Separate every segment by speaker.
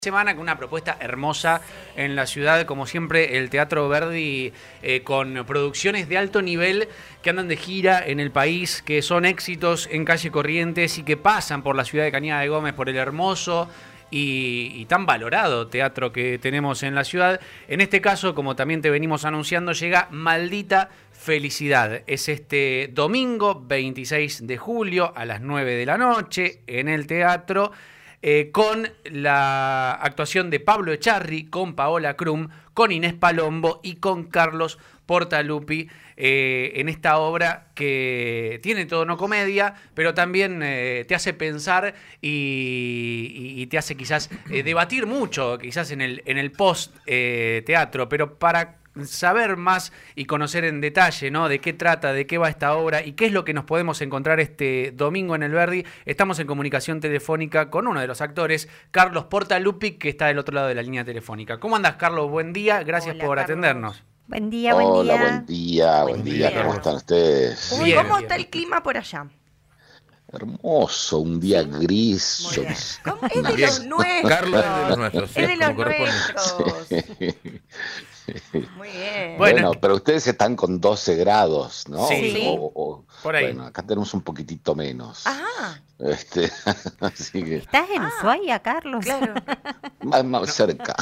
Speaker 1: Semana con una propuesta hermosa en la ciudad, como siempre el Teatro Verdi, con producciones de alto nivel que andan de gira en el país, que son éxitos en Calle Corrientes y que pasan por la ciudad de Cañada de Gómez, por el hermoso y tan valorado teatro que tenemos en la ciudad. En este caso, como también te venimos anunciando, llega Maldita Felicidad. Es este domingo 26 de julio a las 9 de la noche en el teatro. Con la actuación de Pablo Echarri, con Paola Krum, con Inés Palombo y con Carlos Portaluppi, en esta obra que tiene tono comedia, pero también te hace pensar y te hace quizás debatir mucho, quizás en el post teatro, pero para saber más y conocer en detalle, ¿no?, de qué trata, de qué va esta obra y qué es lo que nos podemos encontrar este domingo en el Verdi. Estamos en comunicación telefónica con uno de los actores, Carlos Portaluppi, que está del otro lado de la línea telefónica. ¿Cómo andás, Carlos? Buen día, gracias por atendernos.
Speaker 2: Buen día, buen día.
Speaker 3: Hola, buen día, ¿cómo están ustedes?
Speaker 2: Uy, ¿cómo está el clima por allá?
Speaker 3: Hermoso, un día gris.
Speaker 2: ¿Cómo? Es de los nuestros.
Speaker 4: Carlos es de los nuestros.
Speaker 2: Es de los nuestros. Muy bien.
Speaker 3: Bueno, pero ustedes están con 12 grados, ¿no?
Speaker 1: Sí. Por ahí.
Speaker 3: Bueno, acá tenemos un poquitito menos.
Speaker 2: Ajá.
Speaker 3: Así que
Speaker 2: ¿Estás en Ushuaia, Carlos? Claro.
Speaker 3: más cerca.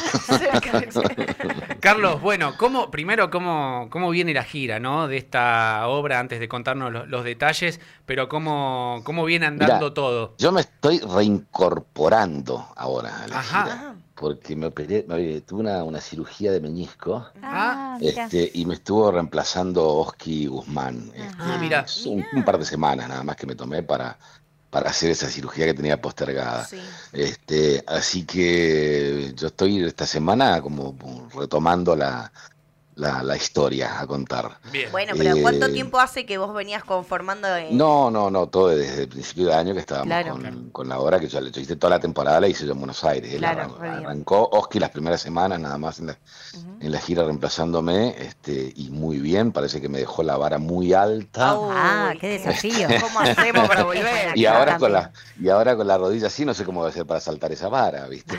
Speaker 1: Carlos, bueno, ¿cómo viene la gira, ¿no?, de esta obra, antes de contarnos los detalles, pero cómo viene andando?
Speaker 3: Mirá,
Speaker 1: todo?
Speaker 3: Yo me estoy reincorporando ahora a la
Speaker 1: Ajá.
Speaker 3: gira, porque me operé, tuve una cirugía de meñisco.
Speaker 2: Mira.
Speaker 3: Y me estuvo reemplazando Oski Guzmán.
Speaker 1: Mira.
Speaker 3: Un par de semanas nada más que me tomé para hacer esa cirugía que tenía postergada.
Speaker 2: Sí.
Speaker 3: Así que yo estoy esta semana como retomando la historia a contar.
Speaker 1: Bien.
Speaker 2: Bueno, pero ¿cuánto tiempo hace que vos venías conformando?
Speaker 3: No, todo desde el principio de año que estábamos
Speaker 2: Claro.
Speaker 3: con la obra, que yo hice toda la temporada, la hice yo en Buenos Aires. Él
Speaker 2: Claro, re bien.
Speaker 3: arrancó Oski las primeras semanas nada más en la gira reemplazándome, y muy bien, parece que me dejó la vara muy alta.
Speaker 2: Qué desafío. ¿Cómo hacemos para volver?
Speaker 3: Y ahora con la rodilla así, no sé cómo va a ser para saltar esa vara, ¿viste?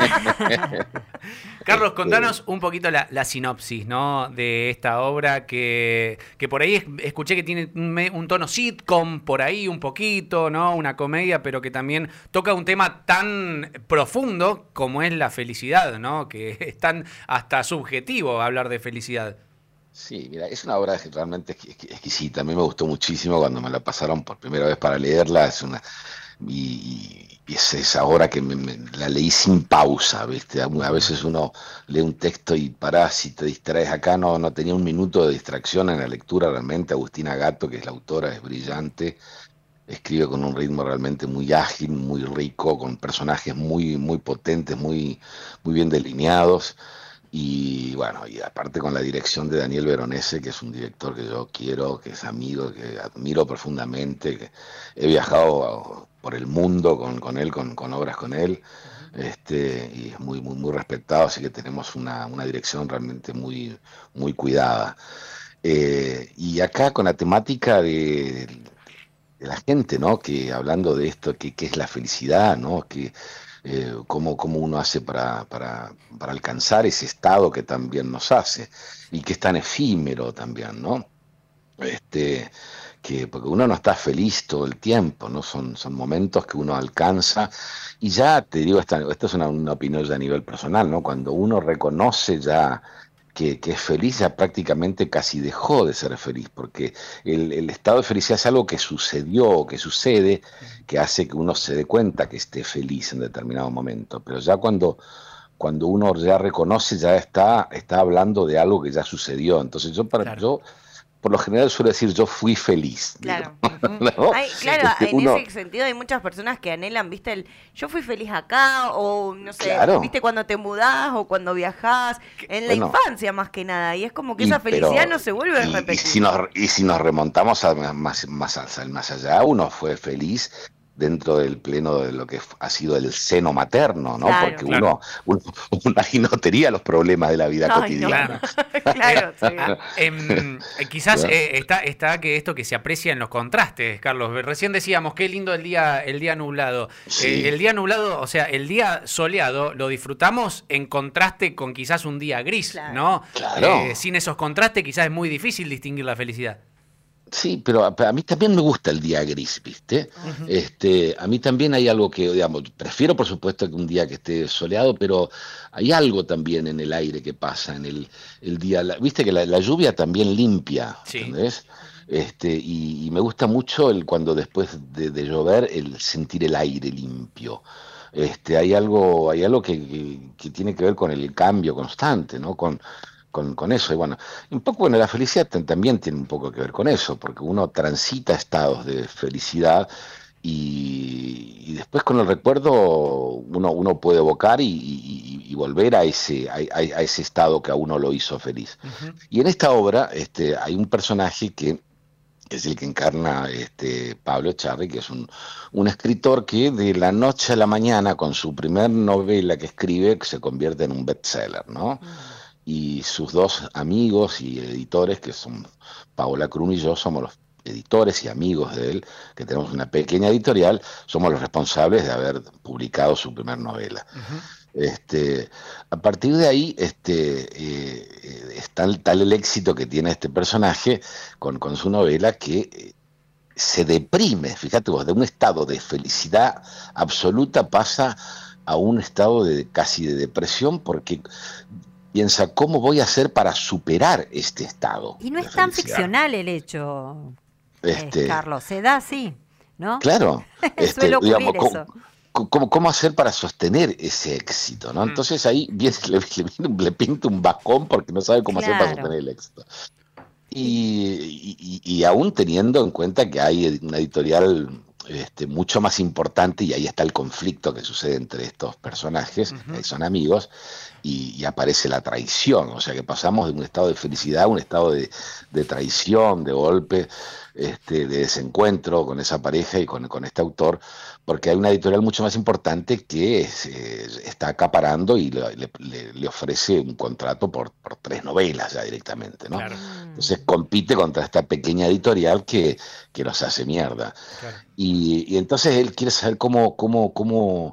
Speaker 1: Carlos, contanos un poquito la sinopsis, ¿no?, de esta obra que por ahí escuché que tiene un tono sitcom, por ahí un poquito, ¿no?, una comedia, pero que también toca un tema tan profundo como es la felicidad, ¿no?, que es tan hasta subjetivo hablar de felicidad.
Speaker 3: Sí, mira, es una obra realmente exquisita. A mí me gustó muchísimo cuando me la pasaron por primera vez para leerla. Y es esa obra que la leí sin pausa, ¿viste? A veces uno lee un texto y parás y te distraes. Acá no tenía un minuto de distracción en la lectura realmente. Agustina Gatto, que es la autora, es brillante. Escribe con un ritmo realmente muy ágil, muy rico, con personajes muy, muy potentes, muy, muy bien delineados. Y bueno, y aparte con la dirección de Daniel Veronese, que es un director que yo quiero, que es amigo, que admiro profundamente, que he viajado por el mundo con él, con obras con él, y es muy, muy, muy respetado, así que tenemos una dirección realmente muy, muy cuidada. Y acá con la temática de la gente, ¿no?, que hablando de esto, que es la felicidad, ¿no?, que cómo uno hace para alcanzar ese estado que también nos hace y que es tan efímero también, ¿no? Porque uno no está feliz todo el tiempo, ¿no? Son momentos que uno alcanza y ya te digo, esto es una opinión ya a nivel personal, ¿no? Cuando uno reconoce ya que es feliz, ya prácticamente casi dejó de ser feliz, porque el estado de felicidad es algo que sucedió, que sucede, que hace que uno se dé cuenta que esté feliz en determinado momento, pero ya cuando uno ya reconoce, ya está hablando de algo que ya sucedió. Entonces yo por lo general suelo decir, yo fui feliz.
Speaker 2: Claro.
Speaker 3: ¿No?
Speaker 2: Claro, en ese sentido hay muchas personas que anhelan, viste, yo fui feliz acá, o no sé,
Speaker 3: Claro.
Speaker 2: viste, cuando te mudás o cuando viajás, en la infancia más que nada, y es como que esa felicidad
Speaker 3: pero,
Speaker 2: no se vuelve a repetir.
Speaker 3: Y si nos remontamos más allá, uno fue feliz dentro del pleno de lo que ha sido el seno materno, ¿no?
Speaker 2: Claro.
Speaker 3: Porque uno ahí no tenía los problemas de la vida
Speaker 2: Ay,
Speaker 3: cotidiana.
Speaker 2: no. Claro, sí.
Speaker 1: Quizás
Speaker 3: Claro.
Speaker 1: está que esto que se aprecia en los contrastes, Carlos. Recién decíamos qué lindo el día nublado.
Speaker 3: Sí.
Speaker 1: El día nublado, o sea, el día soleado lo disfrutamos en contraste con quizás un día gris,
Speaker 2: Claro.
Speaker 1: ¿no?
Speaker 3: Claro.
Speaker 1: Sin esos contrastes quizás es muy difícil distinguir la felicidad.
Speaker 3: Sí, pero a mí también me gusta el día gris, ¿viste? A mí también hay algo que, digamos, prefiero por supuesto que un día que esté soleado, pero hay algo también en el aire que pasa, en el día, viste que la lluvia también limpia,
Speaker 1: Sí.
Speaker 3: ¿entendés? Y me gusta mucho cuando después de llover, el sentir el aire limpio. Hay algo que tiene que ver con el cambio constante, ¿no? Con eso. Y bueno, un poco, bueno, la felicidad también tiene un poco que ver con eso, porque uno transita estados de felicidad y después con el recuerdo uno puede evocar y volver a ese estado que a uno lo hizo feliz.
Speaker 1: Ujú.
Speaker 3: Y en esta obra hay un personaje que es el que encarna Pablo Echarri, que es un escritor que de la noche a la mañana, con su primer novela que escribe, se convierte en un bestseller, ¿no? Y sus dos amigos y editores, que son Paola Krum y yo, somos los editores y amigos de él, que tenemos una pequeña editorial, somos los responsables de haber publicado su primer novela. A partir de ahí es tal el éxito que tiene este personaje con su novela que se deprime, fíjate vos, de un estado de felicidad absoluta pasa a un estado casi de depresión, porque piensa, ¿cómo voy a hacer para superar este estado?
Speaker 4: Y no
Speaker 3: de
Speaker 4: es tan
Speaker 3: felicidad?
Speaker 4: ficcional el hecho,
Speaker 3: Este,
Speaker 4: Carlos, se da así, ¿no?
Speaker 3: Claro,
Speaker 4: Suele ocurrir
Speaker 3: digamos,
Speaker 4: eso.
Speaker 3: ¿cómo hacer para sostener ese éxito, ¿no? Entonces ahí le pinta un bajón porque no sabe cómo hacer para
Speaker 4: Claro.
Speaker 3: sostener el éxito. Y aún teniendo en cuenta que hay una editorial mucho más importante, y ahí está el conflicto que sucede entre estos personajes, que son amigos, y aparece la traición, o sea que pasamos de un estado de felicidad a un estado de traición, de golpe, de desencuentro con esa pareja y con este autor, porque hay una editorial mucho más importante que está acaparando y le ofrece un contrato por 3 novelas ya directamente, ¿no?
Speaker 1: Claro.
Speaker 3: Entonces compite contra esta pequeña editorial que los hace mierda.
Speaker 1: Claro.
Speaker 3: Y entonces él quiere saber cómo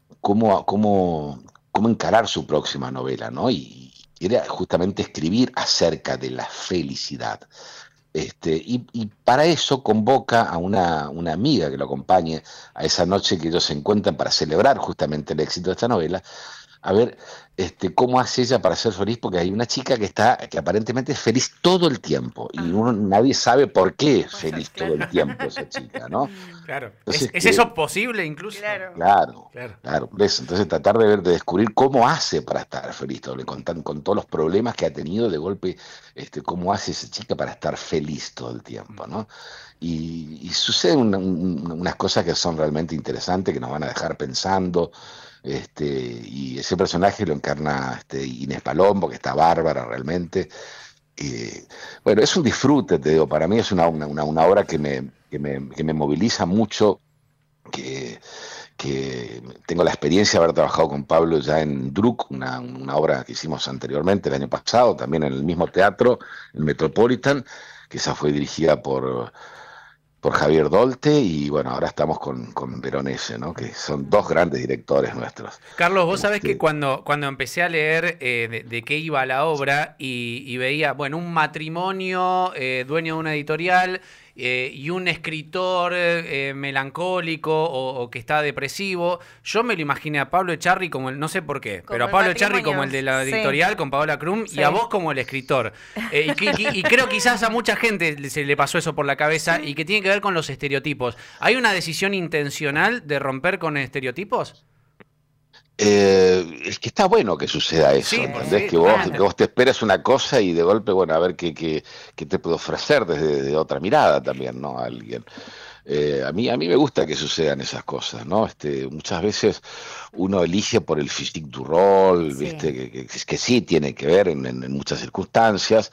Speaker 3: encarar su próxima novela, ¿no? Y quiere justamente escribir acerca de la felicidad. Y para eso convoca a una amiga que lo acompañe a esa noche que ellos se encuentran para celebrar justamente el éxito de esta novela, a ver cómo hace ella para ser feliz, porque hay una chica que aparentemente es feliz todo el tiempo, y nadie sabe por qué es feliz todo el tiempo esa chica, ¿no?
Speaker 1: Claro.
Speaker 3: Entonces,
Speaker 1: ¿Es eso posible incluso?
Speaker 2: Claro.
Speaker 3: Claro, por eso. Entonces tratar de descubrir cómo hace para estar feliz, con todos los problemas que ha tenido de golpe, cómo hace esa chica para estar feliz todo el tiempo, ¿no? Y suceden unas cosas que son realmente interesantes, que nos van a dejar pensando. Y ese personaje lo encarna Inés Palombo, que está bárbara realmente. Bueno, es un disfrute, te digo, para mí es una obra que me moviliza mucho, que tengo la experiencia de haber trabajado con Pablo ya en Druk, una obra que hicimos anteriormente el año pasado, también en el mismo teatro, el Metropolitan, que esa fue dirigida por Javier Dolte, y bueno, ahora estamos con Veronese, ¿no? Que son dos grandes directores nuestros.
Speaker 1: Carlos, vos sabés que cuando empecé a leer de qué iba la obra y veía, bueno, un matrimonio, dueño de una editorial, y un escritor melancólico o que está depresivo, yo me lo imaginé a Pablo Echarri como no sé por qué,
Speaker 2: Como
Speaker 1: pero a
Speaker 2: el
Speaker 1: Pablo Echarri como
Speaker 2: matrimonio,
Speaker 1: el de la
Speaker 2: sí.
Speaker 1: editorial, con Paola Krum,
Speaker 2: Sí.
Speaker 1: y a vos como el escritor. Y creo quizás a mucha gente se le pasó eso por la cabeza, y que tiene que ver con los estereotipos. ¿Hay una decisión intencional de romper con estereotipos?
Speaker 3: Es que está bueno que suceda eso,
Speaker 1: Sí,
Speaker 3: ¿entendés?
Speaker 1: sí,
Speaker 3: Que vos,
Speaker 1: claro.
Speaker 3: que vos te esperas una cosa y de golpe, bueno, a ver qué te puedo ofrecer desde otra mirada también, ¿no? Alguien. A mí me gusta que sucedan esas cosas, ¿no? Muchas veces uno elige por el physique du rôle,
Speaker 4: Sí.
Speaker 3: ¿viste? Que sí tiene que ver en muchas circunstancias,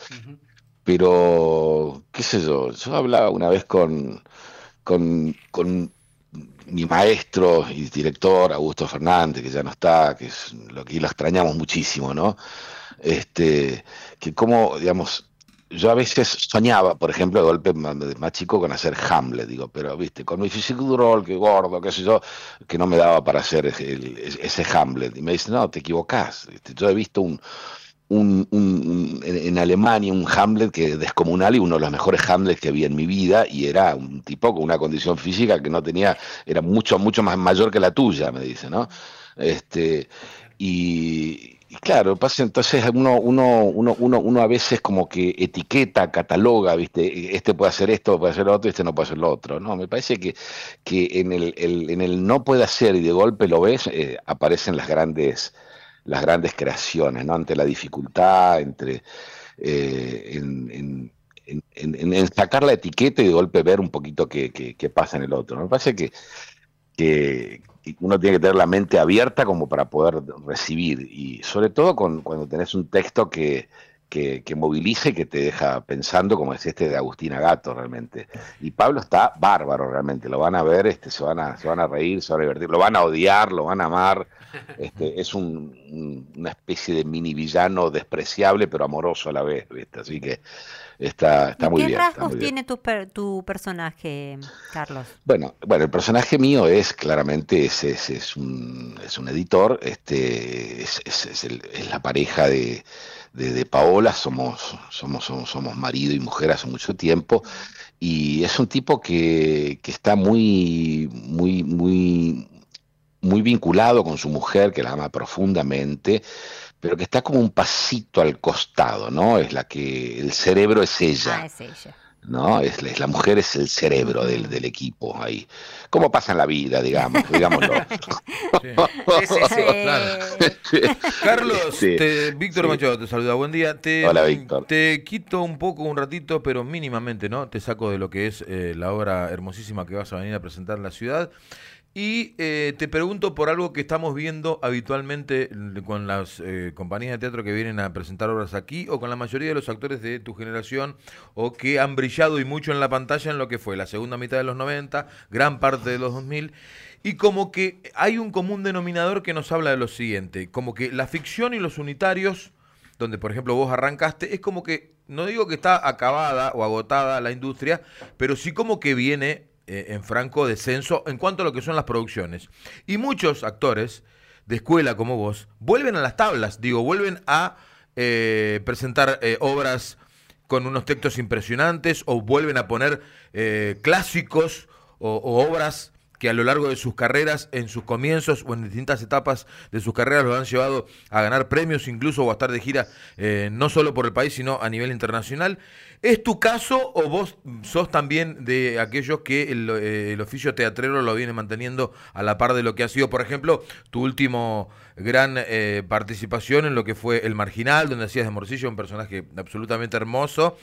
Speaker 3: pero, qué sé yo hablaba una vez con mi maestro y director, Augusto Fernández, que ya no está, que es lo que lo extrañamos muchísimo, ¿no? Que como, digamos, yo a veces soñaba, por ejemplo, de golpe más chico con hacer Hamlet, digo, pero, viste, con mi físico duro, que gordo, qué sé yo, que no me daba para hacer ese Hamlet. Y me dice, no, te equivocás. ¿Viste? Yo he visto en Alemania un Hamlet que es descomunal y uno de los mejores Hamlets que vi en mi vida, y era un tipo con una condición física que no tenía, era mucho, mucho más mayor que la tuya, me dice, ¿no? Y claro, pasa, entonces uno a veces como que etiqueta, cataloga, ¿viste? Este puede hacer esto, puede hacer lo otro, este no puede hacer lo otro, ¿no? Me parece que en el no puede hacer y de golpe lo ves, aparecen las grandes creaciones, ¿no? Ante la dificultad, en sacar la etiqueta y de golpe ver un poquito qué pasa en el otro, ¿no? Me parece que uno tiene que tener la mente abierta como para poder recibir, y sobre todo cuando tenés un texto que movilice y que te deja pensando, como es este de Agustín Agato, realmente. Y Pablo está bárbaro, realmente. Lo van a ver, se van a reír, se van a divertir, lo van a odiar, lo van a amar. Es una especie de mini villano despreciable, pero amoroso a la vez, ¿viste? Así que está muy bien.
Speaker 4: ¿Qué rasgos tiene tu personaje, Carlos?
Speaker 3: Bueno, el personaje mío es claramente es un editor, es la pareja de Paola, somos marido y mujer hace mucho tiempo, y es un tipo que está muy vinculado con su mujer, que la ama profundamente, pero que está como un pasito al costado, ¿no? El cerebro es ella.
Speaker 4: Ah, es ella.
Speaker 3: ¿No? La mujer es el cerebro del equipo ahí. ¿Cómo pasa en la vida, digámoslo?
Speaker 5: Sí, claro. Carlos, Víctor Machado te saluda, buen día.
Speaker 3: Hola, Víctor.
Speaker 5: Te quito un ratito, pero mínimamente, ¿no? Te saco de lo que es la obra hermosísima que vas a venir a presentar en la ciudad. Y te pregunto por algo que estamos viendo habitualmente con las compañías de teatro que vienen a presentar obras aquí, o con la mayoría de los actores de tu generación, o que han brillado y mucho en la pantalla en lo que fue la segunda mitad de los 90, gran parte de los 2000, y como que hay un común denominador que nos habla de lo siguiente, como que la ficción y los unitarios, donde por ejemplo vos arrancaste, es como que, no digo que está acabada o agotada la industria, pero sí como que viene en franco descenso en cuanto a lo que son las producciones. Y muchos actores de escuela como vos vuelven a las tablas, vuelven a presentar obras con unos textos impresionantes, o vuelven a poner clásicos o obras que a lo largo de sus carreras, en sus comienzos o en distintas etapas de sus carreras, los han llevado a ganar premios, incluso, o a estar de gira, no solo por el país, sino a nivel internacional. ¿Es tu caso, o vos sos también de aquellos que el oficio teatrero lo viene manteniendo a la par de lo que ha sido, por ejemplo, tu último gran participación en lo que fue El Marginal, donde hacías de Morcillo, un personaje absolutamente hermoso?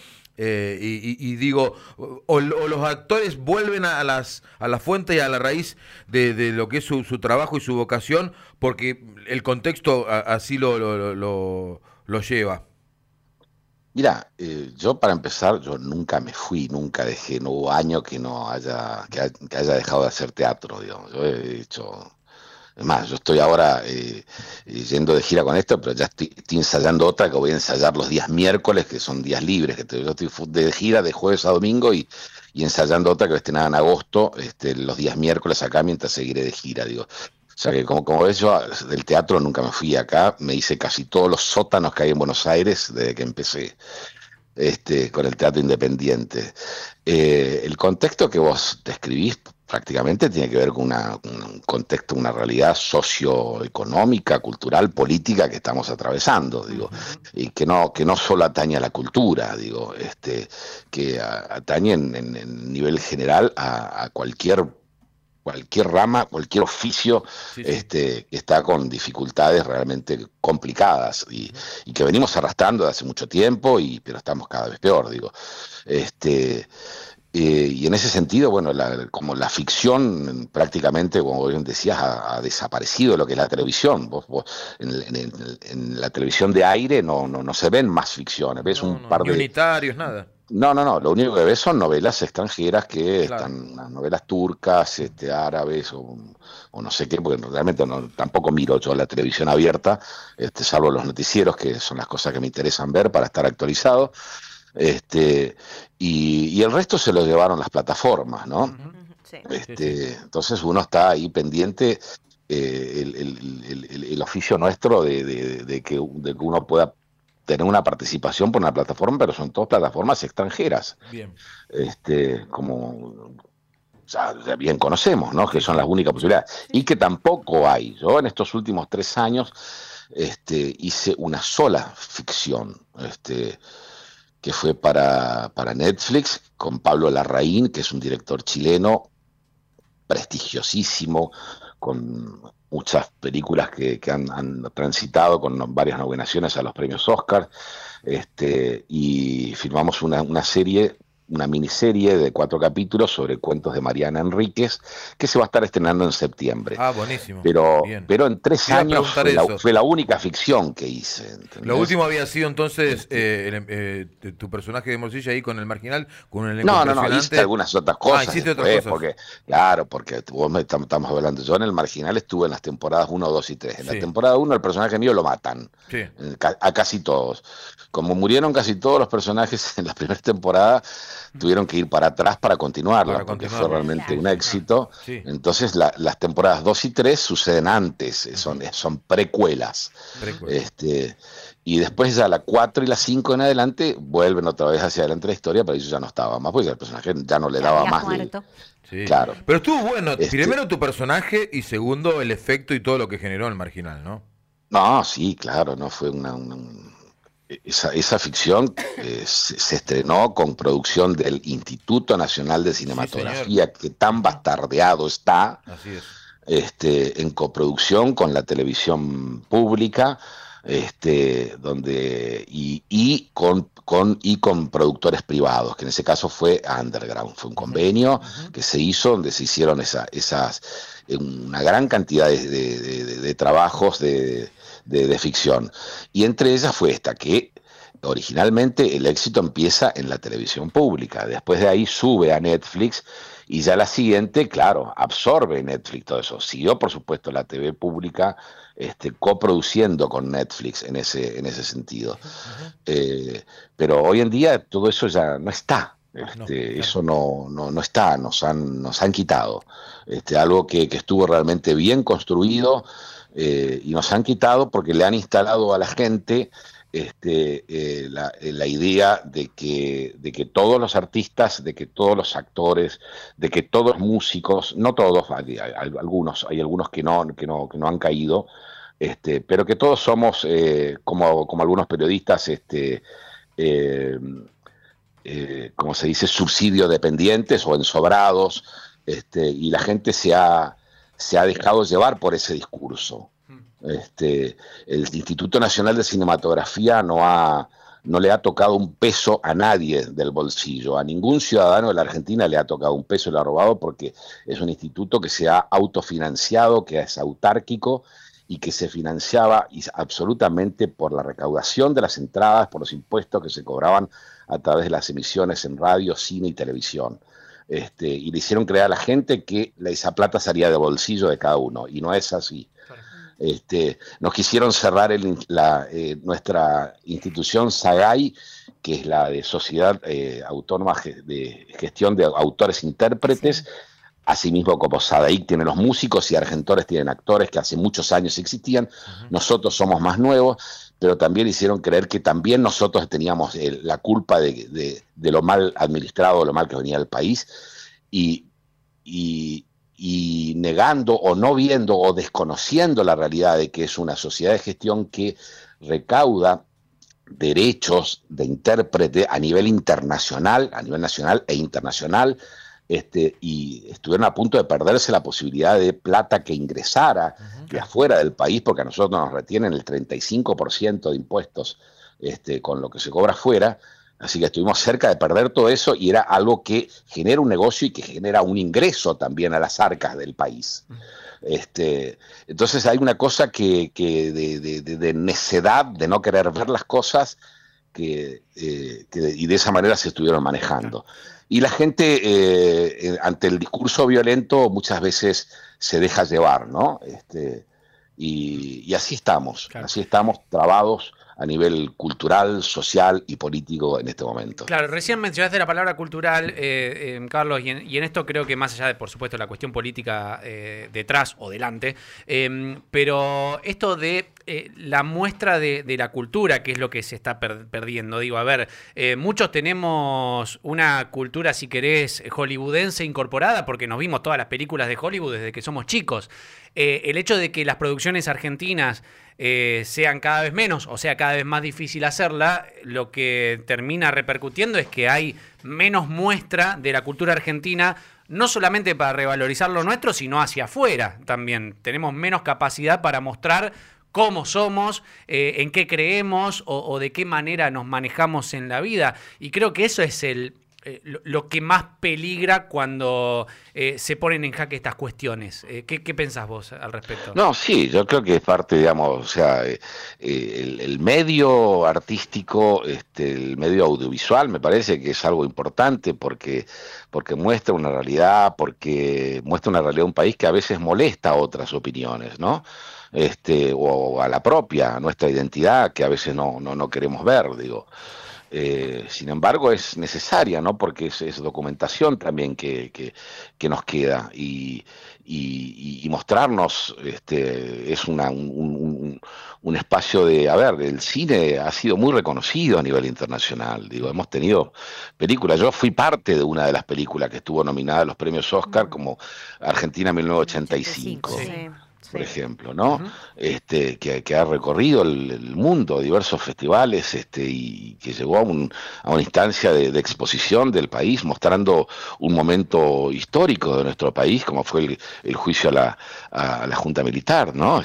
Speaker 5: O los actores vuelven a la fuente y a la raíz de lo que es su trabajo y su vocación, porque el contexto así lo lleva.
Speaker 3: Mira, yo para empezar, yo nunca me fui, nunca dejé, no hubo año que haya dejado de hacer teatro, digamos. Yo he hecho. Es más, yo estoy ahora yendo de gira con esto, pero ya estoy ensayando otra que voy a ensayar los días miércoles, que son días libres. Yo estoy de gira de jueves a domingo y ensayando otra que va a estrenar en agosto, los días miércoles acá, mientras seguiré de gira, digo. O sea que como ves, yo del teatro nunca me fui acá, me hice casi todos los sótanos que hay en Buenos Aires desde que empecé con el teatro independiente. El contexto que vos describís prácticamente tiene que ver con un contexto, una realidad socioeconómica, cultural, política que estamos atravesando, y que no solo atañe a la cultura, que atañe en nivel general a cualquier rama, cualquier oficio, sí. Que está con dificultades realmente complicadas y que venimos arrastrando desde hace mucho tiempo, pero estamos cada vez peor, y en ese sentido, bueno, como la ficción prácticamente, como bien decías, ha desaparecido lo que es la televisión. Vos en la televisión de aire no se ven más ficciones, ves un par de
Speaker 5: unitarios, nada.
Speaker 3: No, lo único que ves son novelas extranjeras que
Speaker 5: Claro.
Speaker 3: están, unas novelas turcas, árabes o no sé qué, porque realmente tampoco miro yo la televisión abierta, salvo los noticieros, que son las cosas que me interesan ver para estar actualizado, este, y el resto se lo llevaron las plataformas, ¿no?
Speaker 1: Ujú.
Speaker 2: Ujú, sí.
Speaker 3: Entonces uno está ahí pendiente, el oficio nuestro de que uno pueda tener una participación por una plataforma, pero son todas plataformas extranjeras,
Speaker 5: Bien.
Speaker 3: como ya bien conocemos, ¿no? Que
Speaker 5: Sí,
Speaker 3: son las
Speaker 5: sí.
Speaker 3: únicas posibilidades. Y que tampoco hay. Yo en estos últimos 3 años hice una sola ficción, que fue para Netflix, con Pablo Larraín, que es un director chileno prestigiosísimo, con muchas películas que han transitado con varias nominaciones a los premios Oscar, y filmamos una serie, una miniserie de 4 capítulos sobre cuentos de Mariana Enríquez, que se va a estar estrenando en septiembre.
Speaker 5: Ah, buenísimo.
Speaker 3: Pero,
Speaker 5: Bien.
Speaker 3: pero en 3
Speaker 5: Te iba a
Speaker 3: años
Speaker 5: preguntar eso.
Speaker 3: fue la única ficción que hice, ¿entendés?
Speaker 5: Lo último había sido entonces tu personaje de Morcilla ahí con el marginal, con un elenco
Speaker 3: No,
Speaker 5: impresionante.
Speaker 3: hice algunas otras cosas
Speaker 5: hiciste otras
Speaker 3: después,
Speaker 5: cosas.
Speaker 3: porque estamos hablando, yo en El Marginal estuve en las temporadas 1, 2 y 3. En
Speaker 5: Sí.
Speaker 3: la temporada 1 el personaje mío lo matan,
Speaker 5: Sí.
Speaker 3: a casi todos. Como murieron casi todos los personajes en la primera temporada, tuvieron que ir para atrás para continuarla,
Speaker 5: Para
Speaker 3: porque
Speaker 5: continuarla.
Speaker 3: fue realmente
Speaker 4: Claro.
Speaker 3: un éxito.
Speaker 5: Sí.
Speaker 3: Entonces las temporadas 2 y 3 suceden antes, son precuelas.
Speaker 5: Precuela.
Speaker 3: Y después ya la 4 y la 5 en adelante vuelven otra vez hacia adelante la historia, pero eso ya no estaba más, porque el personaje ya no le
Speaker 4: Ya
Speaker 3: daba
Speaker 4: había
Speaker 3: más.
Speaker 4: muerto.
Speaker 5: Sí.
Speaker 3: Claro.
Speaker 5: Pero estuvo bueno,
Speaker 3: Este-
Speaker 5: primero tu personaje y segundo el efecto y todo lo que generó el marginal, ¿no?
Speaker 3: No, sí, claro, no fue esa ficción se estrenó con producción del Instituto Nacional de Cinematografía, que tan bastardeado está,
Speaker 5: Así es.
Speaker 3: en coproducción con la televisión pública, y con productores privados, que en ese caso fue Underground, fue un convenio que se hizo donde se hicieron una gran cantidad de trabajos de ficción, y entre ellas fue esta, que originalmente el éxito empieza en la televisión pública, después de ahí sube a Netflix, y ya la siguiente, claro, absorbe Netflix todo eso. Siguió, por supuesto, la TV pública coproduciendo con Netflix en ese sentido. Pero hoy en día todo eso ya no está.
Speaker 5: No,
Speaker 3: Eso no está, nos han quitado. Algo que estuvo realmente bien construido, y nos han quitado porque le han instalado a la gente la idea de que todos los artistas, de que todos los actores, de que todos los músicos, no todos, hay algunos que no han caído, pero que todos somos, como algunos periodistas, como se dice, subsidio dependientes o ensobrados, y la gente se ha dejado llevar por ese discurso. El Instituto Nacional de Cinematografía no le ha tocado un peso a nadie del bolsillo, a ningún ciudadano de la Argentina le ha tocado un peso y lo ha robado, porque es un instituto que se ha autofinanciado, que es autárquico y que se financiaba absolutamente por la recaudación de las entradas, por los impuestos que se cobraban a través de las emisiones en radio, cine y televisión. Y le hicieron creer a la gente que esa plata salía de bolsillo de cada uno, y no es así. Nos quisieron cerrar nuestra institución SAGAI, que es la de Sociedad Autónoma de Gestión de Autores e Intérpretes,
Speaker 4: Sí.
Speaker 3: asimismo como SADAIC tiene los músicos y Argentores tienen actores que hace muchos años existían. Nosotros somos más nuevos, pero también hicieron creer que también nosotros teníamos la culpa de lo mal administrado, de lo mal que venía el país, y negando o no viendo o desconociendo la realidad de que es una sociedad de gestión que recauda derechos de intérprete a nivel internacional, a nivel nacional e internacional, y estuvieron a punto de perderse la posibilidad de plata que ingresara de afuera del país, porque a nosotros nos retienen el 35% de impuestos con lo que se cobra afuera. Así que estuvimos cerca de perder todo eso, y era algo que genera un negocio y que genera un ingreso también a las arcas del país. Entonces hay una cosa que de necedad, de no querer ver las cosas, y de esa manera se estuvieron manejando. Y la gente, ante el discurso violento, muchas veces se deja llevar, ¿no? Y así estamos trabados a nivel cultural, social y político en este momento.
Speaker 1: Claro, recién mencionaste la palabra cultural, Carlos, y en esto creo que más allá de, por supuesto, la cuestión política detrás o delante, pero esto de la muestra de la cultura, que es lo que se está perdiendo. Digo, a ver, muchos tenemos una cultura, si querés, hollywoodense incorporada, porque nos vimos todas las películas de Hollywood desde que somos chicos. El hecho de que las producciones argentinas sean cada vez menos, o sea, cada vez más difícil hacerla, lo que termina repercutiendo es que hay menos muestra de la cultura argentina, no solamente para revalorizar lo nuestro, sino hacia afuera también. Tenemos menos capacidad para mostrar cómo somos, en qué creemos o de qué manera nos manejamos en la vida. Y creo que eso es lo que más peligra cuando se ponen en jaque estas cuestiones. ¿Qué pensás vos al respecto?
Speaker 3: No, sí, yo creo que es parte, digamos, o sea, el medio artístico, el medio audiovisual me parece que es algo importante porque muestra una realidad, porque muestra una realidad de un país que a veces molesta a otras opiniones, ¿no? O a la propia, a nuestra identidad, que a veces no queremos ver, digo. Sin embargo, es necesaria, ¿no? Porque es documentación también que nos queda y mostrarnos es un espacio de, a ver, el cine ha sido muy reconocido a nivel internacional, digo, hemos tenido películas, yo fui parte de una de las películas que estuvo nominada a los premios Oscar como Argentina 1985.
Speaker 2: Sí.
Speaker 3: Por ejemplo, ¿no? Que ha recorrido el mundo, diversos festivales, y que llegó a una instancia de exposición del país, mostrando un momento histórico de nuestro país, como fue el juicio a la Junta Militar, ¿no?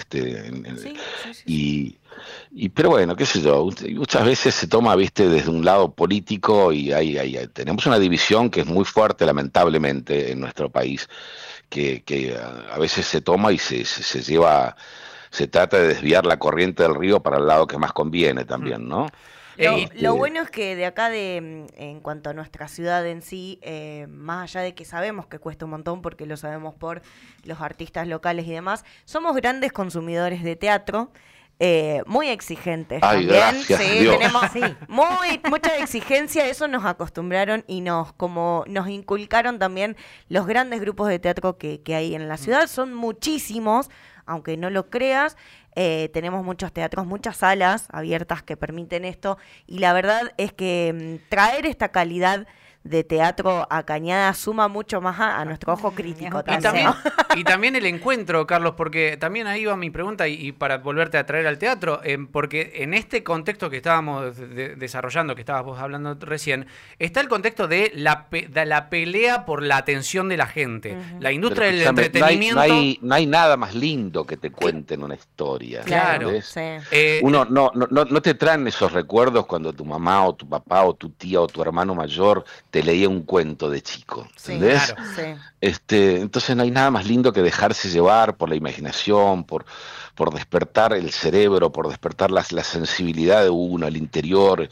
Speaker 2: Sí.
Speaker 3: Pero bueno, qué sé yo, muchas veces se toma, viste, desde un lado político y tenemos una división que es muy fuerte, lamentablemente, en nuestro país, que a veces se toma y se lleva, se trata de desviar la corriente del río para el lado que más conviene también, ¿no?
Speaker 2: Lo bueno es que de acá, en cuanto a nuestra ciudad en sí, más allá de que sabemos que cuesta un montón, porque lo sabemos por los artistas locales y demás, somos grandes consumidores de teatro. Muy exigentes también.
Speaker 3: Gracias,
Speaker 2: sí,
Speaker 3: Dios.
Speaker 2: tenemos mucha exigencia, eso nos acostumbraron y nos inculcaron también los grandes grupos de teatro que hay en la ciudad. Son muchísimos, aunque no lo creas. Tenemos muchos teatros, muchas salas abiertas que permiten esto, y la verdad es que traer esta calidad de teatro a Cañada suma mucho más a nuestro ojo crítico también.
Speaker 1: Y también el encuentro, Carlos, porque también ahí va mi pregunta y para volverte a traer al teatro, porque en este contexto que estábamos desarrollando, que estabas vos hablando recién, está el contexto de la pelea por la atención de la gente. Uh-huh. La industria del entretenimiento...
Speaker 3: No hay nada más lindo que te cuenten una historia.
Speaker 2: Claro, sí.
Speaker 3: Uno no te traen esos recuerdos cuando tu mamá o tu papá o tu tía o tu hermano mayor te leía un cuento de chico, ¿entendés?
Speaker 2: Claro, sí.
Speaker 3: Entonces no hay nada más lindo que dejarse llevar por la imaginación, por despertar el cerebro, por despertar la sensibilidad de uno, el interior.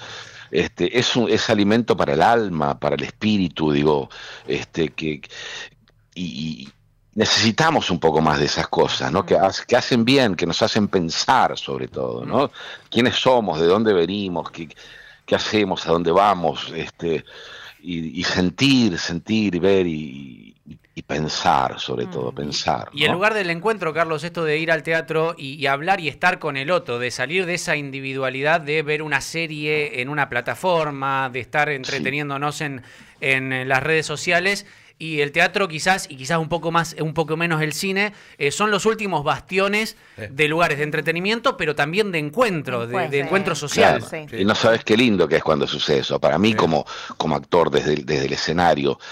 Speaker 3: Es alimento para el alma, para el espíritu, digo, y necesitamos un poco más de esas cosas, ¿no? Que hacen bien, que nos hacen pensar sobre todo, ¿no? ¿Quiénes somos? ¿De dónde venimos? ¿Qué hacemos? ¿A dónde vamos? Y sentir, ver y pensar, sobre todo, pensar, ¿no?
Speaker 1: Y en lugar del encuentro, Carlos, esto de ir al teatro y hablar y estar con el otro, de salir de esa individualidad, de ver una serie en una plataforma, de estar entreteniéndonos en las redes sociales, y el teatro quizás un poco menos el cine, son los últimos bastiones de lugares de entretenimiento, pero también de encuentro, de encuentro social.
Speaker 3: Claro. Sí. Y no sabes qué lindo que es cuando sucede eso. Para mí, como actor desde el escenario,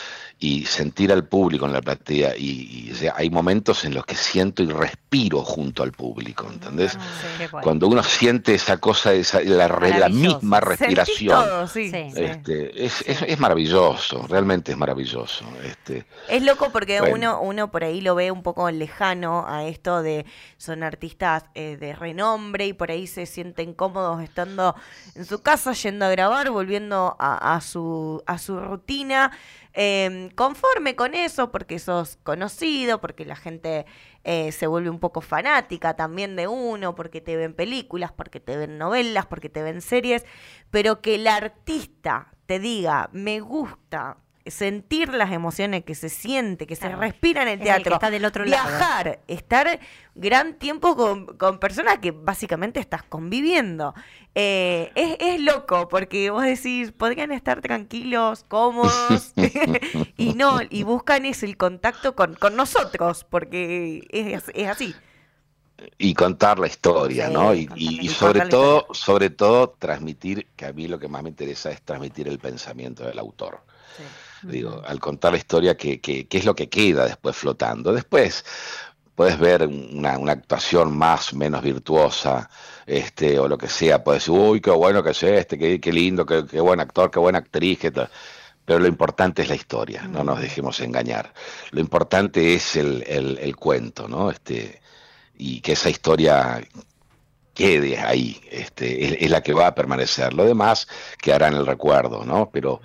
Speaker 3: y sentir al público en la platea o sea, hay momentos en los que siento y respiro junto al público, ¿entendés?
Speaker 4: Sí, qué bueno.
Speaker 3: Cuando uno siente esa cosa, la
Speaker 4: Maravilloso.
Speaker 3: misma
Speaker 2: Sentís
Speaker 3: respiración,
Speaker 2: todo, sí.
Speaker 4: Sí.
Speaker 3: es maravilloso, realmente es maravilloso.
Speaker 2: Es loco porque
Speaker 3: Bueno.
Speaker 2: uno por ahí lo ve un poco lejano a esto de son artistas de renombre y por ahí se sienten cómodos estando en su casa, yendo a grabar, volviendo a su rutina, conforme con eso porque sos conocido, porque la gente se vuelve un poco fanática también de uno, porque te ven películas, porque te ven novelas, porque te ven series, pero que el artista te diga, me gusta sentir las emociones que se siente, que se
Speaker 4: Claro.
Speaker 2: respira en el
Speaker 4: Es el
Speaker 2: teatro,
Speaker 4: que está del otro lado.
Speaker 2: viajar, estar gran tiempo con personas que básicamente estás conviviendo. Es loco, porque vos decís, podrían estar tranquilos, cómodos, y no, y buscan ese el contacto con nosotros, porque es así.
Speaker 3: Y contar la historia,
Speaker 2: Sí,
Speaker 3: ¿no? Y
Speaker 2: contar la
Speaker 3: sobre todo transmitir, que a mí lo que más me interesa es transmitir el pensamiento del autor.
Speaker 2: Sí.
Speaker 3: Digo, al contar la historia, ¿qué es lo que queda después flotando? Después puedes ver una actuación más o menos virtuosa, o lo que sea, puedes decir, uy, qué bueno que es qué lindo, qué buen actor, qué buena actriz, qué tal. Pero lo importante es la historia, no nos dejemos engañar. Lo importante es el cuento, ¿no? Y que esa historia quede ahí, es la que va a permanecer. Lo demás quedará en el recuerdo, ¿no? Pero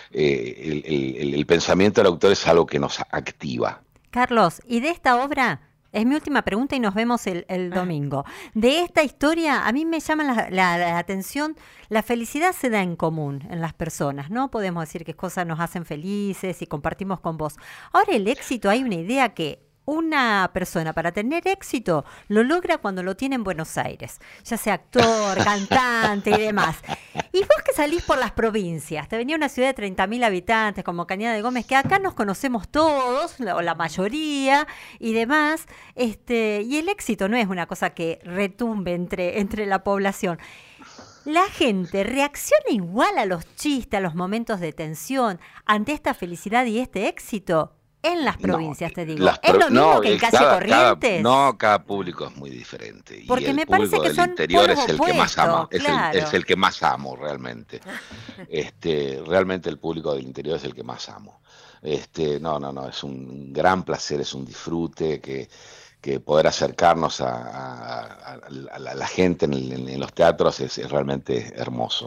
Speaker 3: el pensamiento del autor es algo que nos activa.
Speaker 4: Carlos, ¿y de esta obra? Es mi última pregunta y nos vemos el domingo. De esta historia, a mí me llama la atención, la felicidad se da en común en las personas, ¿no? Podemos decir que cosas nos hacen felices y compartimos con vos. Ahora el éxito, hay una idea que una persona para tener éxito lo logra cuando lo tiene en Buenos Aires, ya sea actor, cantante y demás. Y vos que salís por las provincias, te venía una ciudad de 30.000 habitantes como Cañada de Gómez, que acá nos conocemos todos, o la mayoría y demás, y el éxito no es una cosa que retumbe entre la población. ¿La gente reacciona igual a los chistes, a los momentos de tensión ante esta felicidad y este éxito? En las provincias, te digo. ¿Es lo mismo que en Calle Corrientes?
Speaker 3: Cada público es muy diferente.
Speaker 4: Porque
Speaker 3: y el
Speaker 4: me parece
Speaker 3: público
Speaker 4: que
Speaker 3: del
Speaker 4: son
Speaker 3: interior es
Speaker 4: polos
Speaker 3: el que más ama.
Speaker 4: opuestos, claro.
Speaker 3: Es el que más amo, realmente. Realmente el público del interior es el que más amo. No, es un gran placer, es un disfrute que poder acercarnos a la gente en los teatros es realmente hermoso.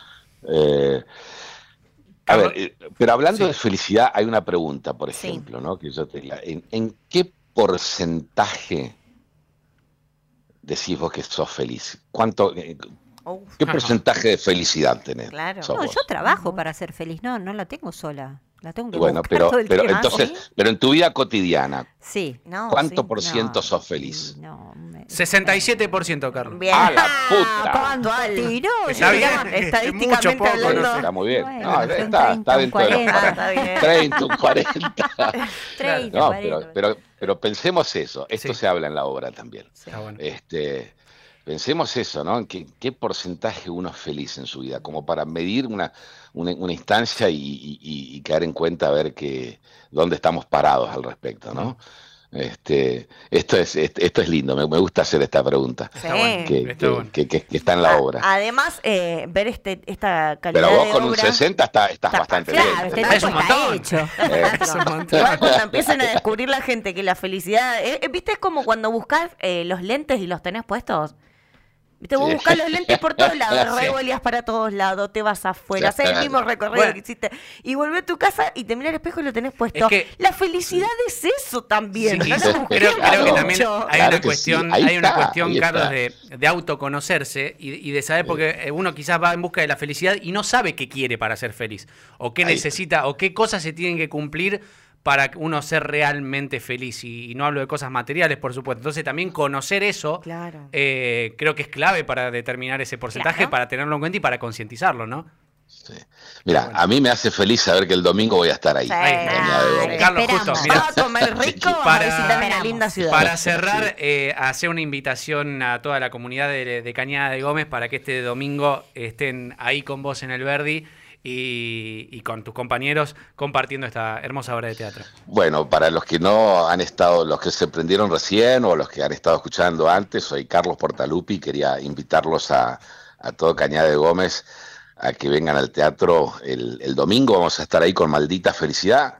Speaker 3: A ver, pero hablando de felicidad, hay una pregunta, por ejemplo, ¿no? Que yo ¿en qué porcentaje decís vos que sos feliz? ¿Qué porcentaje de felicidad tenés?
Speaker 2: Claro.
Speaker 3: sos
Speaker 4: No,
Speaker 3: vos?
Speaker 4: yo trabajo para ser feliz, no la tengo sola. La tengo que
Speaker 3: Bueno,
Speaker 4: buscar todo el
Speaker 3: pero
Speaker 4: tiempo.
Speaker 3: entonces, pero en tu vida cotidiana,
Speaker 4: Sí.
Speaker 2: No,
Speaker 3: ¿cuánto
Speaker 2: sí.
Speaker 3: por ciento
Speaker 4: No,
Speaker 3: sos feliz?
Speaker 4: No,
Speaker 1: 67%, Carlos.
Speaker 2: Bien.
Speaker 3: ¡A la puta!
Speaker 4: ¿Cuánto tiró?
Speaker 1: Está bien.
Speaker 2: Estadísticamente
Speaker 1: Mucho poco,
Speaker 2: hablando.
Speaker 1: no sé.
Speaker 3: Está muy bien.
Speaker 4: Bueno,
Speaker 3: No,
Speaker 4: un
Speaker 3: está
Speaker 4: 30,
Speaker 3: dentro de los
Speaker 4: 40.
Speaker 2: Está bien.
Speaker 3: 30, un 40.
Speaker 4: 30,
Speaker 3: No,
Speaker 4: 40.
Speaker 3: pero pensemos eso. Esto
Speaker 1: Sí.
Speaker 3: se habla en la obra también.
Speaker 1: Está bueno.
Speaker 3: Pensemos eso, ¿no? ¿En qué porcentaje uno es feliz en su vida? Como para medir una instancia y caer en cuenta a ver dónde estamos parados al respecto, ¿no? Esto es lindo, me gusta hacer esta pregunta.
Speaker 2: Sí.
Speaker 1: Está bueno.
Speaker 3: Que está en la obra.
Speaker 2: Además, ver esta calidad
Speaker 3: Pero vos
Speaker 2: de
Speaker 3: con un
Speaker 2: obra,
Speaker 3: 60 estás bastante
Speaker 4: Claro,
Speaker 3: bien.
Speaker 4: este
Speaker 1: Es un
Speaker 4: tipo está
Speaker 1: montón.
Speaker 4: hecho.
Speaker 1: Es un montón.
Speaker 2: Igual cuando empiecen a descubrir la gente que la felicidad, ¿viste? Es como cuando buscas los lentes y los tenés puestos. ¿Viste? Vos
Speaker 3: Sí.
Speaker 2: buscás los lentes por todos lados,
Speaker 3: Sí.
Speaker 2: revoleas para todos lados, te vas afuera,
Speaker 3: Sí.
Speaker 2: haces el mismo recorrido
Speaker 1: Bueno.
Speaker 2: que hiciste y volvés a tu casa y te mirás al espejo y lo tenés puesto.
Speaker 1: Es que-
Speaker 2: la felicidad es eso también.
Speaker 1: Sí,
Speaker 2: no
Speaker 3: sí,
Speaker 2: lo busquemos
Speaker 1: creo que también
Speaker 2: mucho.
Speaker 1: hay
Speaker 3: Claro
Speaker 1: una
Speaker 3: que
Speaker 1: cuestión,
Speaker 3: sí. Ahí
Speaker 1: hay una
Speaker 3: está,
Speaker 1: cuestión,
Speaker 3: ahí
Speaker 1: Carlos,
Speaker 3: está.
Speaker 1: de autoconocerse y de saber, porque uno quizás va en busca de la felicidad y no sabe qué quiere para ser feliz, o qué
Speaker 3: Ahí.
Speaker 1: necesita, o qué cosas se tienen que cumplir para uno ser realmente feliz. Y no hablo de cosas materiales, por supuesto. Entonces también conocer eso,
Speaker 2: Claro.
Speaker 1: creo que es clave para determinar ese porcentaje,
Speaker 2: Claro.
Speaker 1: para tenerlo en cuenta y para concientizarlo, ¿no?
Speaker 3: Sí. Mira, a mí me hace feliz saber que el domingo voy a estar ahí.
Speaker 2: Sí.
Speaker 1: Ahí
Speaker 3: En Cañada de
Speaker 2: Ay,
Speaker 3: Gómez.
Speaker 1: Carlos,
Speaker 4: esperamos.
Speaker 1: justo, mira,
Speaker 2: Vas a comer rico, vas a
Speaker 1: Para-
Speaker 2: visitar una linda ciudad.
Speaker 1: para cerrar, hacer una invitación a toda la comunidad de Cañada de Gómez para que este domingo estén ahí con vos en el Verdi. y con tus compañeros compartiendo esta hermosa obra de teatro.
Speaker 3: Bueno, para los que no han estado, los que se prendieron recién o los que han estado escuchando antes, soy Carlos Portaluppi, quería invitarlos a todo Cañada Gómez a que vengan al teatro el domingo. Vamos a estar ahí con Maldita Felicidad,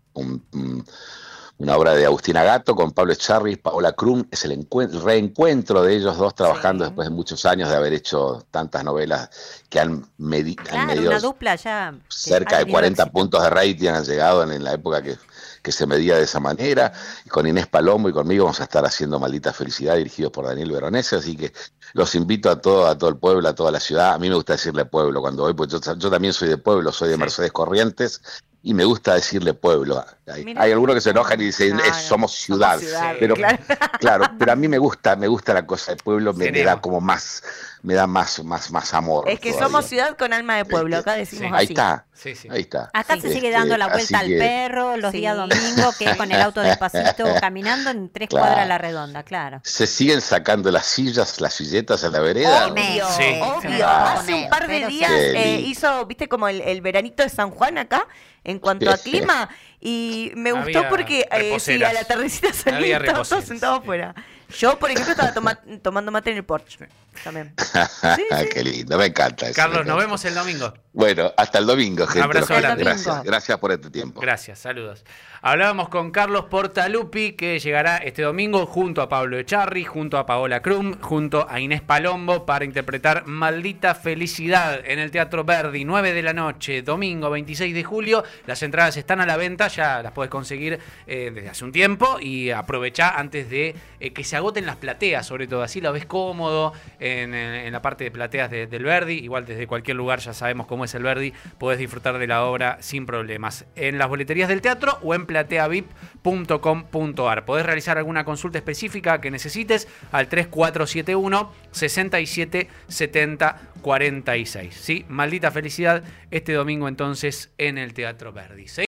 Speaker 3: una obra de Agustina Gatto con Pablo Echarri, Paola Krum. Es el reencuentro de ellos dos trabajando después de muchos años de haber hecho tantas novelas que han medido
Speaker 4: una dupla ya
Speaker 3: cerca de 40 puntos de rating, han llegado en la época que se medía de esa manera. Y con Inés Palombo y conmigo vamos a estar haciendo Maldita Felicidad, dirigidos por Daniel Veronese, así que los invito a todo el pueblo, a toda la ciudad. A mí me gusta decirle pueblo cuando voy, porque yo también soy de pueblo, soy de Mercedes Corrientes, y me gusta decirle pueblo. Hay algunos que se enojan y dicen, somos ciudad. Pero claro, pero a mí me gusta la cosa de pueblo, me da como más, me da más amor.
Speaker 2: Es que todavía somos ciudad con alma de pueblo, acá decimos así.
Speaker 3: Ahí está.
Speaker 1: Sí.
Speaker 3: Ahí está.
Speaker 4: Acá se sigue dando la vuelta al perro los días domingos, que es con el auto despacito caminando en 3 cuadras a la redonda, claro.
Speaker 3: Se siguen sacando las silletas a la vereda.
Speaker 2: Obvio.
Speaker 3: Claro.
Speaker 2: Hace un par de días hizo, viste, como el veranito de San Juan acá, en cuanto a clima, y me gustó porque a la tardecita salía todos sentados afuera. Yo, por ejemplo, estaba tomando mate en el porche. También.
Speaker 3: Qué lindo, me encanta eso.
Speaker 1: Carlos, nos vemos el domingo.
Speaker 3: Bueno, hasta el domingo, gente.
Speaker 1: Abrazo grande.
Speaker 3: Gracias por este tiempo.
Speaker 1: Gracias, saludos. Hablábamos con Carlos Portaluppi, que llegará este domingo junto a Pablo Echarri, junto a Paola Krum, junto a Inés Palombo, para interpretar Maldita Felicidad en el Teatro Verdi, 9 de la noche, domingo 26 de julio. Las entradas están a la venta, ya las puedes conseguir desde hace un tiempo, y aprovechá antes de que se agoten las plateas, sobre todo, así la ves cómodo en la parte de plateas del Verdi. Igual desde cualquier lugar, ya sabemos cómo es el Verdi, podés disfrutar de la obra sin problemas en las boleterías del teatro o en plateavip.com.ar. Podés realizar alguna consulta específica que necesites al 3471 67 70 46. ¿Sí? Maldita Felicidad este domingo entonces en el Teatro Verdi. ¿Sí?